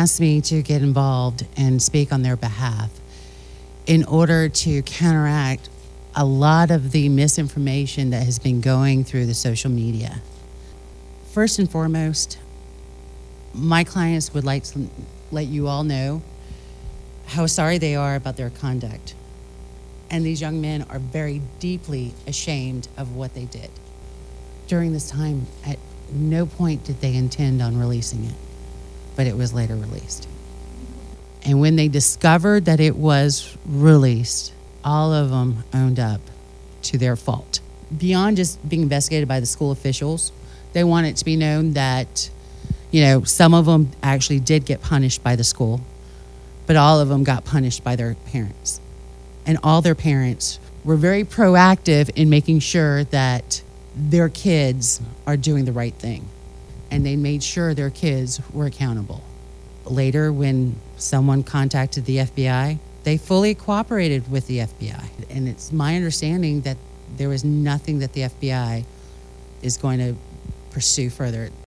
asked me to get involved and speak on their behalf in order to counteract a lot of the misinformation that has been going through the social media. First and foremost, my clients would like to let you all know how sorry they are about their conduct. And these young men are very deeply ashamed of what they did. During this time, at no point did they intend on releasing it, but it was later released. And when they discovered that it was released, all of them owned up to their fault. Beyond just being investigated by the school officials, they want it to be known that, some of them actually did get punished by the school, but all of them got punished by their parents. And all their parents were very proactive in making sure that their kids are doing the right thing. And they made sure their kids were accountable. Later, when someone contacted the FBI, they fully cooperated with the FBI. And it's my understanding that there was nothing that the FBI is going to pursue further.